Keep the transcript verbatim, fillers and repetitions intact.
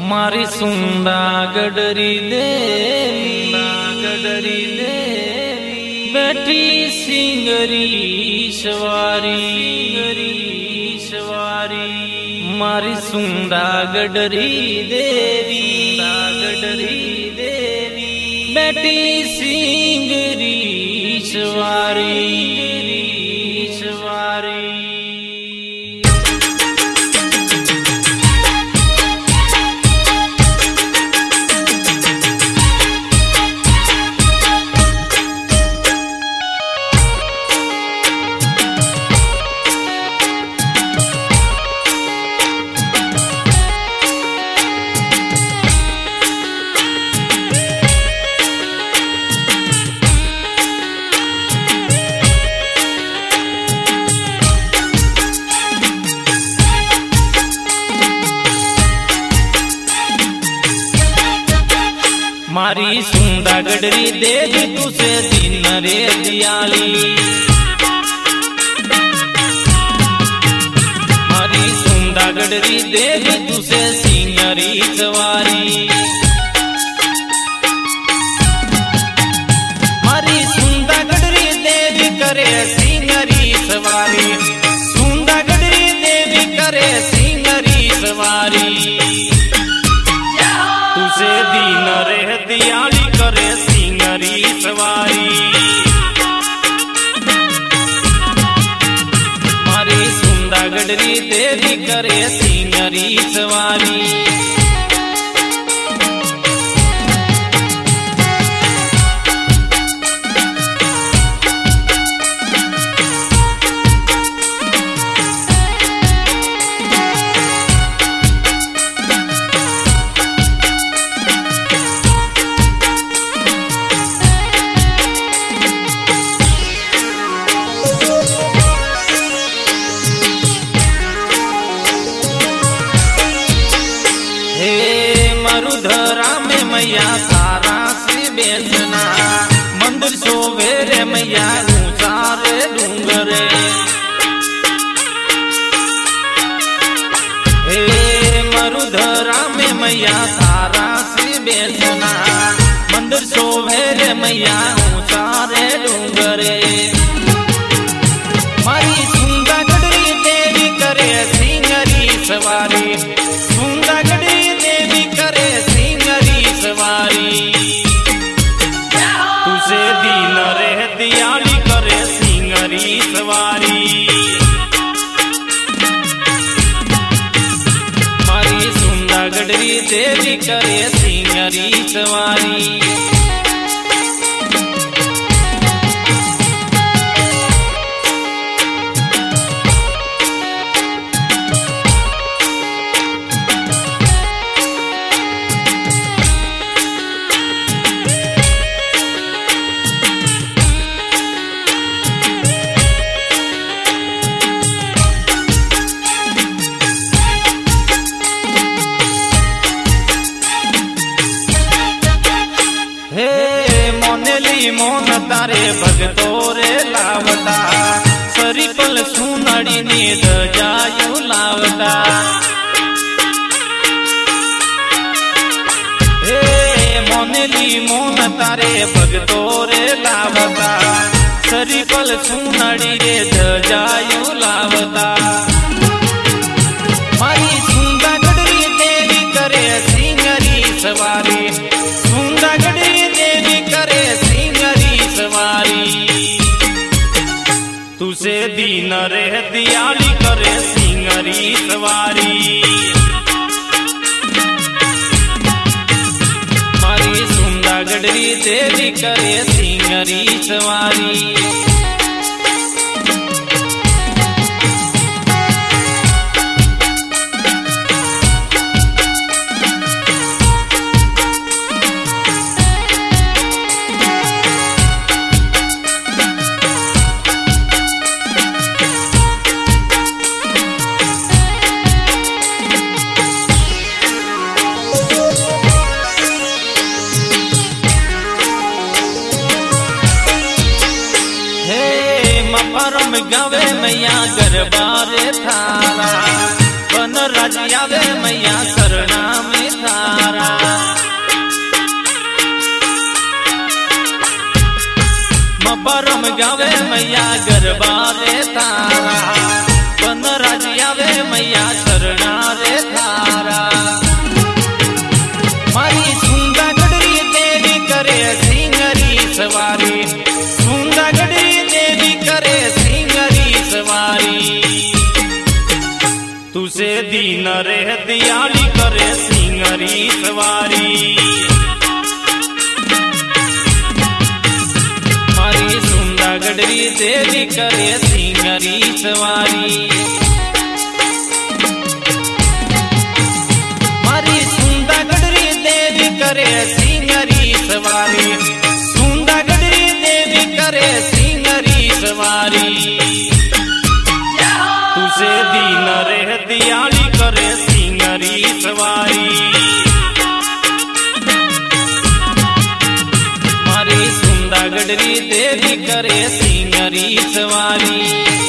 मारी सुंदा गडरी देवी गडरी देवी बैठी सिंगरी सवारी सवारी मारी सुंदा गडरी देवी गडरी देवी बैठी सिंगरी सवारी सवारी मारी सुंदा गडरी देवी तुसे दिन रे दियाली मारी सुंदा गडरी देवी तुसे सिंगरी सवारी मारी सुंदा गडरी देवी करे सिंगरी सवारी सुंदा गडरी देवी करे सिंगरी सवारी तुसे दीन रे दियाली करे सिंगरी सवारी मारी सुंदा गडरी देवी करे सिंगरी सवारी मरुधरा में मैया सारा से बेचना मंदिर सोवेरे मैया ऊंचा रे डूंगरे हे मरुधरा में मैया सारा से बेचना मंदिर सोवेरे मैया ऊंचा रे डूंगरे मारी सुंदा गडरी देवी करे सिंगरी सवारी सुंदा गडरी देवी करे सिंगरी सवारी तुसे दीन रे दियाली करे सिंगरी सवारी मारी सुंदा गडरी देवी करे सिंगरी सवारी मोन तारे भगतो रे लावता सरीपल सुनड़ी नीद जायु लावता हे मोनली मोन तारे भगतो रे लावता सरीपल सुनड़ी रे जायु लावता मारी सुंदा गडरी देवी करे सिंगरी सवारी सुंदा गडरी देवी करे सवारी तुसे दीन रे दियाली करे सिंगरी सवारी मारी सुंदा गडरी देवी करे सिंगरी सवारी गावे मैया गरबारे थारा वन राज आवे मैया शरणा में थारा परम गावे मैया गरबा रे तारा बन राजी आवे मैया शरणा रे थारा मारी सुंदा गडरी देवी करे सिंगरी सवारी सुंदा गडरी देवी करे सिंगरी सवारी तुसे दीन रे दियाली करे सिंगरी सवारी गडरी देवी करे सिंगरी सवारी मारी सुंदा गडरी देवी करे सिंगरी सवारी सुंदा गडरी देवी करे सिंगरी सवारी तुसे दीन रे दियाली करे सिंगरी सवारी गडरी देवी करे सिंगरी सवारी।